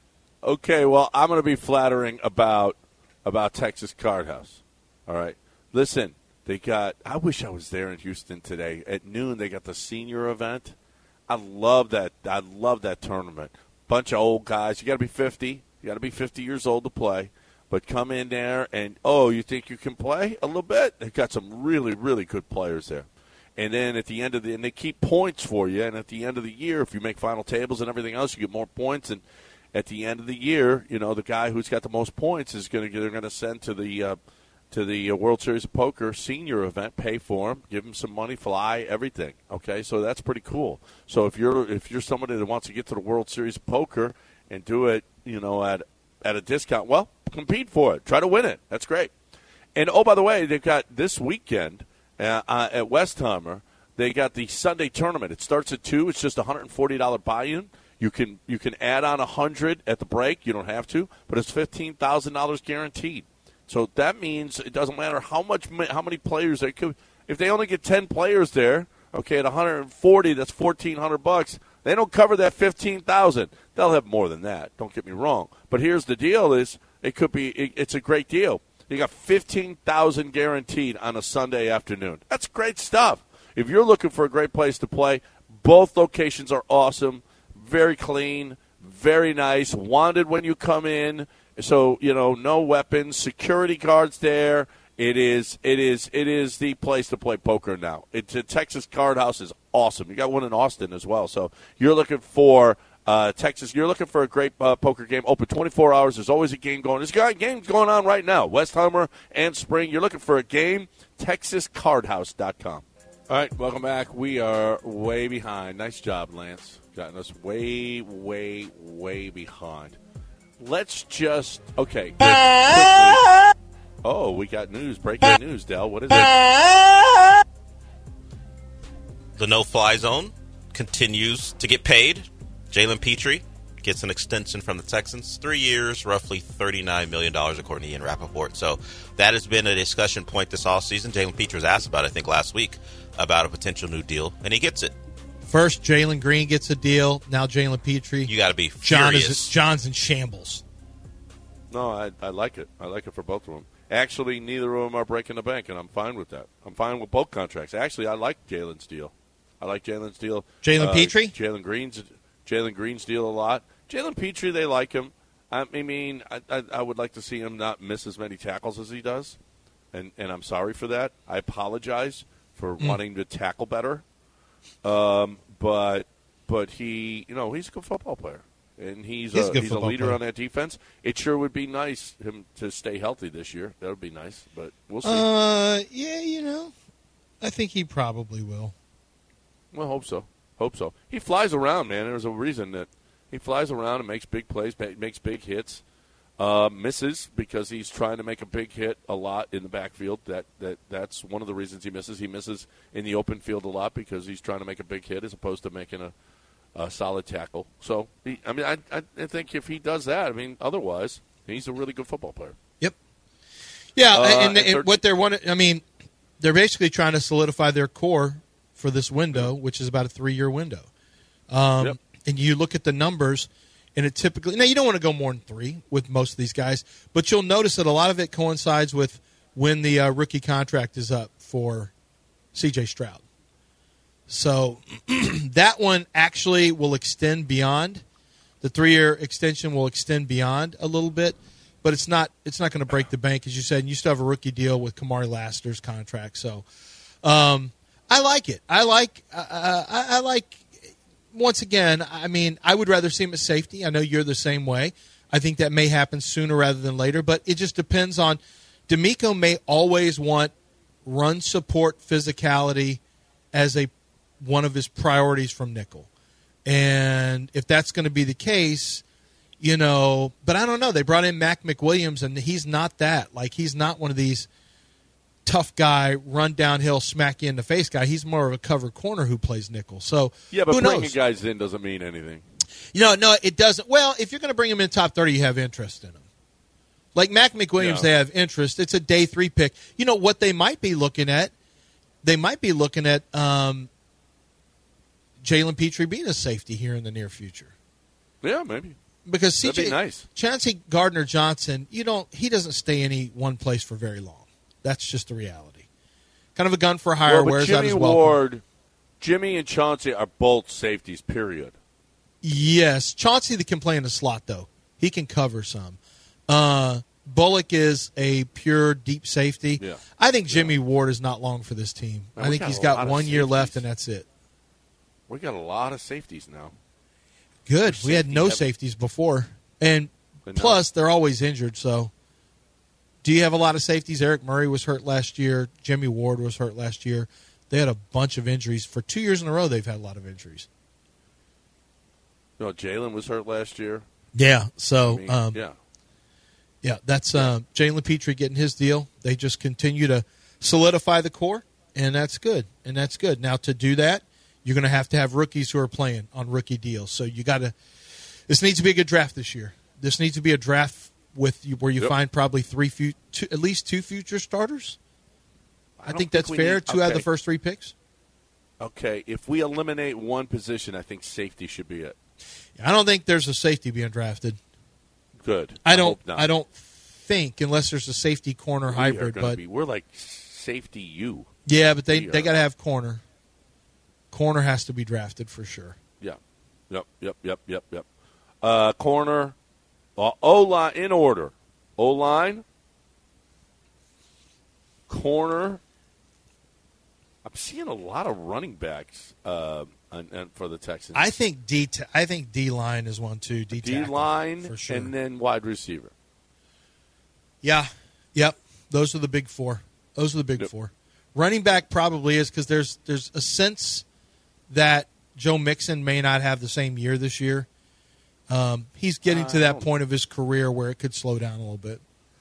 Okay, well, I'm going to be flattering about about Texas Card House. All right, listen, they got. I wish I was there in Houston today at noon. They got the senior event. I love that. I love that tournament. Bunch of old guys. You got to be fifty. You got to be fifty years old to play. But come in there and oh, you think you can play a little bit? They've got some really, really good players there. And then at the end of the, and they keep points for you. And at the end of the year, if you make final tables and everything else, you get more points. And at the end of the year, you know, the guy who's got the most points is going to they're going to send to the uh, to the uh, World Series of Poker senior event, pay for him, give him some money, fly, everything. Okay, so that's pretty cool. So if you're if you're somebody that wants to get to the World Series of Poker and do it, you know, at at a discount, well, compete for it, try to win it. That's great. And oh, by the way, they've got this weekend uh, uh, at Westheimer. They got the Sunday tournament. It starts at two. It's just a one hundred forty dollars buy-in. You can you can add on one hundred at the break. You don't have to, but it's fifteen thousand dollars guaranteed. So that means it doesn't matter how much how many players they could. If they only get ten players there, okay, at one hundred forty, that's fourteen hundred bucks. They don't cover that fifteen thousand. They'll have more than that. Don't get me wrong. But here's the deal: is it could be it, it's a great deal. You got fifteen thousand guaranteed on a Sunday afternoon. That's great stuff. If you're looking for a great place to play, both locations are awesome, very clean, very nice, wanted when you come in. So, you know, no weapons, security guards there. It is it is it is the place to play poker now. It's a Texas Card House is awesome. You got one in Austin as well. So, you're looking for uh, Texas, you're looking for a great uh, poker game, open twenty-four hours. There's always a game going. There's got games going on right now. Westheimer and Spring. You're looking for a game, texas card house dot com. All right, welcome back. We are way behind. Nice job, Lance. Gotten us way, way, way behind. Let's just okay. Quickly. Oh, we got news. Breaking news, Del. What is it? The no-fly zone continues to get paid. Jalen Petrie gets an extension from the Texans. Three years, roughly thirty-nine million dollars, according to Ian Rappaport. So that has been a discussion point this offseason. Jalen Petrie was asked about it, I think, last week about a potential new deal, and he gets it. First, Jalen Green gets a deal. Now, Jalen Petrie. You got to be John furious. is, John's in shambles. No, I, I like it. I like it for both of them. Actually, neither of them are breaking the bank, and I'm fine with that. I'm fine with both contracts. Actually, I like Jalen's deal. I like Jalen's deal. Jalen uh, Petrie? Jalen Green's Jalen Green's deal a lot. Jalen Petrie, they like him. I mean, I, I, I would like to see him not miss as many tackles as he does, and, and I'm sorry for that. I apologize for mm. wanting to tackle better. Um, but but he, you know, he's a good football player, and he's, he's a, a, he's a leader player. on that defense. It sure would be nice him to stay healthy this year. That would be nice, but we'll see. Uh, yeah, you know, I think he probably will. Well, hope so. Hope so. He flies around, man. There's a reason that he flies around and makes big plays, makes big hits. Uh, misses because he's trying to make a big hit a lot in the backfield. That that that's one of the reasons he misses. He misses in the open field a lot because he's trying to make a big hit as opposed to making a, a solid tackle. So, he, I mean, I, I think if he does that, I mean, otherwise, he's a really good football player. Yep. Yeah, uh, and, and, and what they're wanting, I mean, they're basically trying to solidify their core for this window, which is about a three-year window. Um, yep. And you look at the numbers. And it typically, now you don't want to go more than three with most of these guys, but you'll notice that a lot of it coincides with when the uh, rookie contract is up for C J Stroud. So that one actually will extend beyond. The three-year extension will extend beyond a little bit, but it's not it's not going to break the bank, as you said. And you still have a rookie deal with Kamari Lassiter's contract. So um, I like it. I like uh, I, I like. Once again, I mean, I would rather see him at safety. I know you're the same way. I think that may happen sooner rather than later, but it just depends on – D'Amico may always want run support physicality as a one of his priorities from nickel. And if that's going to be the case, you know – but I don't know. They brought in Mac McWilliams, and he's not that. Like, he's not one of these – tough guy, run downhill, smack you in the face guy. He's more of a cover corner who plays nickel. So yeah, but who bringing knows? guys in doesn't mean anything. You know, no, it doesn't. Well, if you're going to bring him in top thirty, you have interest in him. Like Mac McWilliams, yeah. they have interest. It's a day three pick. You know what they might be looking at? They might be looking at um, Jalen Petrie being a safety here in the near future. Yeah, maybe. Because C J be nice. Chauncey Gardner-Johnson, you don't. He doesn't stay any one place for very long. That's just the reality. Kind of a gun for hire. Well, but wears Jimmy out his welcome. Ward, Jimmy and Chauncey are both safeties, period. Yes. Chauncey can play in the slot, though. He can cover some. Uh, Bullock is a pure deep safety. Yeah. I think Jimmy yeah. Ward is not long for this team. Man, I think got he's got one year safeties. left, and that's it. We got a lot of safeties now. Good. We're we had no heavy. safeties before. And But plus, no. they're always injured, so... Do you have a lot of safeties? Eric Murray was hurt last year. Jimmy Ward was hurt last year. They had a bunch of injuries. For two years in a row, they've had a lot of injuries. No, Jalen was hurt last year. Yeah, so... I mean, um, yeah. Yeah, that's uh, Jalen Petrie getting his deal. They just continue to solidify the core, and that's good. And that's good. Now, to do that, you're going to have to have rookies who are playing on rookie deals. So you got to – this needs to be a good draft this year. This needs to be a draft with you, where you yep. find probably three, fu- two, at least two future starters. I, I think think that's we fair. Need, two okay. out of the first three picks. Okay, if we eliminate one position, I think safety should be it. I don't think there's a safety being drafted. Good. I I don't. hope not. I don't think unless there's a safety corner we hybrid. Are but be, we're like safety U. Yeah, but they we they are. got to have corner. Corner has to be drafted for sure. Yeah. Yep. Yep. Yep. Yep. Yep. Uh, corner. Uh, O line in order. O line. Corner. I'm seeing a lot of running backs uh, and, and for the Texans. I think D. T- I think D line is one too. D, D line for sure. and then wide receiver. Yeah. Yep. Those are the big four. Those are the big Yep. four. Running back probably is because there's there's a sense that Joe Mixon may not have the same year this year. Um, he's getting to that point of his career where it could slow down a little bit.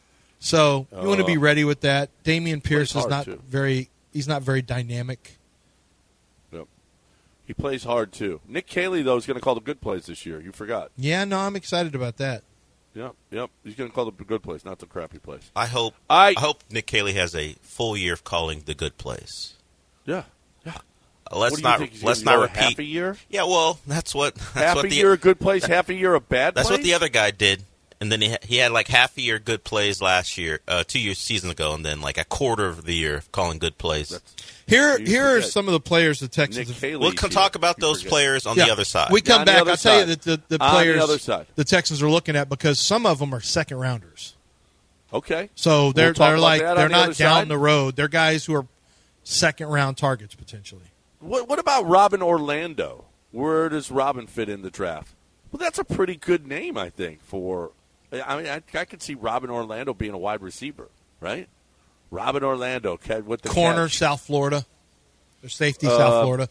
So you uh, want to be ready with that. Dameon Pierce is not too. very he's not very dynamic. Yep. He plays hard too. Nick Caley though is going to call the good plays this year. You forgot. Yeah, no, I'm excited about that. Yep, yep. He's going to call the good plays, not the crappy plays. I hope I, I hope Nick Caley has a full year of calling the good plays. Yeah, yeah. Uh, let's what do not you think, let's not repeat half a year. Yeah, well, that's what that's half what a the, year of good plays, half a year of bad. That's plays? what the other guy did, and then he ha- he had like half a year good plays last year, uh, two years season ago, and then like a quarter of the year calling good plays. That's, here, here are some of the players the Texans. Have, we'll come talk about those forget. players on yeah. the other side. We come yeah, back. I'll tell you that the, the players the, other side. the Texans are looking at because some of them are second rounders. Okay, so they're we'll they're like they're the not down side. the road. They're guys who are second round targets potentially. What what about Robin Orlando? Where does Robin fit in the draft? Well, that's a pretty good name, I think. For I mean, I, I could see Robin Orlando being a wide receiver, right? Robin Orlando, with the corner, catch. South Florida. Their safety, uh, South Florida.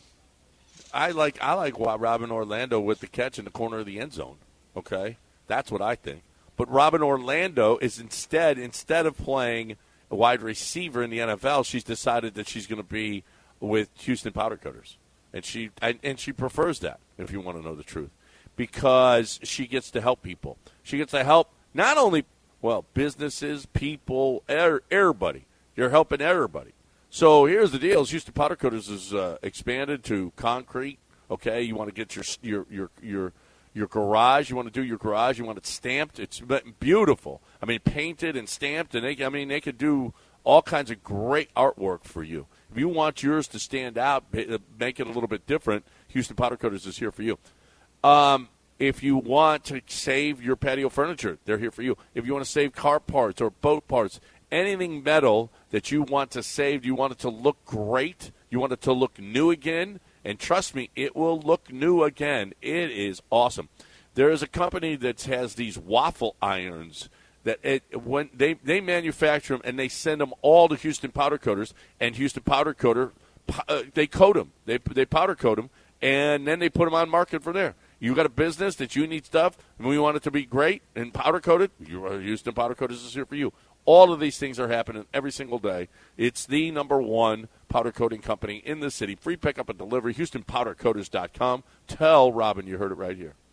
I like I like Robin Orlando with the catch in the corner of the end zone. Okay, that's what I think. But Robin Orlando is instead instead of playing a wide receiver in the N F L, she's decided that she's going to be with Houston Powder Coaters, and she and she prefers that. If you want to know the truth, because she gets to help people. She gets to help not only well businesses, people, er, everybody. You're helping everybody. So here's the deal: Houston Powder Coaters is uh, expanded to concrete. Okay, you want to get your your your your your garage. You want to do your garage. You want it stamped. It's beautiful. I mean, painted and stamped, and they. I mean, they could do all kinds of great artwork for you. If you want yours to stand out, make it a little bit different, Houston Powder Coaters is here for you. Um, if you want to save your patio furniture, they're here for you. If you want to save car parts or boat parts, anything metal that you want to save, you want it to look great, you want it to look new again, and trust me, it will look new again. It is awesome. There is a company that has these waffle irons that it, when they, they manufacture them and they send them all to Houston Powder Coaters, and Houston Powder Coater, uh, they coat them. They, they powder coat them, and then they put them on market from there. You got a business that you need stuff, and we want it to be great and powder coated, Houston Powder Coaters is here for you. All of these things are happening every single day. It's the number one powder coating company in the city. Free pickup and delivery, Houston Powder Coaters dot com. Tell Robin you heard it right here.